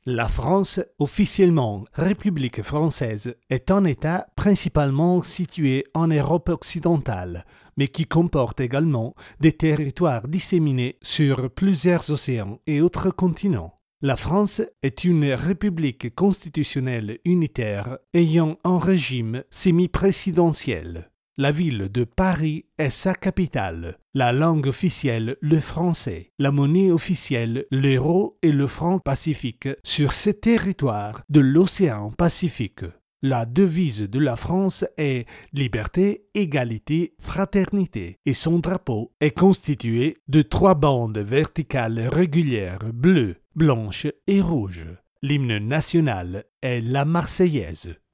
La France, officiellement République française, est un État principalement situé en Europe occidentale, mais qui comporte également des territoires disséminés sur plusieurs océans et autres continents. La France est une république constitutionnelle unitaire ayant un régime semi-présidentiel. La ville de Paris est sa capitale. La langue officielle, le français. La monnaie officielle, l'euro et le franc pacifique sur ce territoire de l'océan Pacifique. La devise de la France est liberté, égalité, fraternité et son drapeau est constitué de 3 bandes verticales régulières bleues, blanches et rouges. L'hymne national est la Marseillaise.